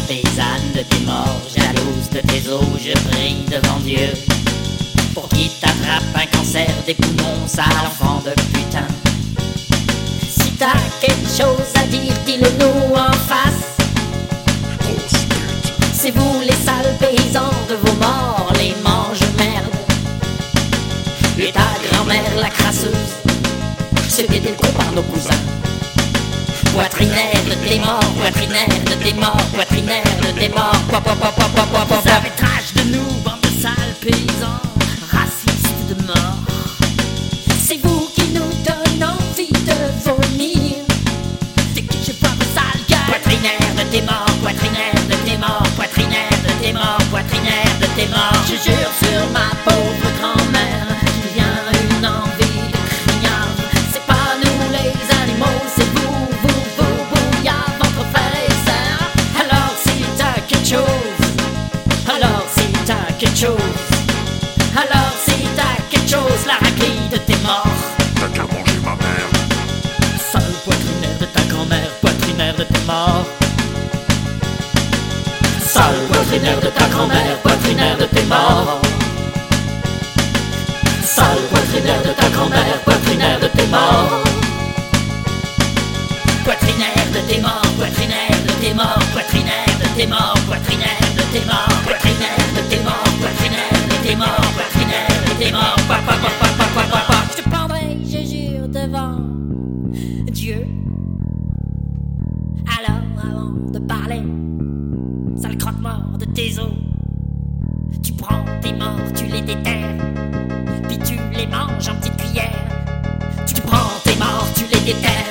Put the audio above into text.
paysanne de tes morts, jalouse de tes os, je prie devant Dieu pour qu'il t'attrape un cancer des poumons, sale enfant de putain. Si t'as quelque chose à dire, dis-le-nous en face. C'est vous les sales paysans de vos morts, les mange-merde. Et ta grand-mère la crasseuse, ce qu'était le con par nos cousins. Poitrinaire de tes morts, poitrinaire de tes morts, poitrinaire de tes morts. Vous avez trash de nous, bande de sales paysans, racistes de mort. C'est vous qui nous donnez envie de vomir. Dès que je vois vos sales gueules. Poitrinaire de tes morts, poitrinaire de tes morts, poitrinaire de tes morts, poitrinaire de tes morts. Je jure sur ma pauvre grand-mère, il vient une envie de crignard. C'est pas nous les animaux, c'est vous, y a votre frère et sœur. Alors si t'as quelque chose, alors si t'as quelque chose, alors si t'as quelque chose, la raclée de tes morts. T'as qu'à manger ma mère. Sale poitrinaire de ta grand-mère, poitrinaire de tes morts. Sale poitrinaire de ta grand-mère, poitrinaire de tes morts. Sale poitrinaire de ta grand-mère, poitrinaire de tes morts. Poitrinaire de tes morts, poitrinaire de tes morts, poitrinaire de tes morts, poitrinaire de tes morts, poitrinaire de tes morts, poitrinaire de tes morts, poitrinaire de tes morts. Je te prendrai, je jure, devant Dieu. Alors, avant de parler, sale crotte-mort de tes os, tu prends tes morts, tu les déterres, puis tu les manges en petites cuillères. Tu prends tes morts, tu les déterres.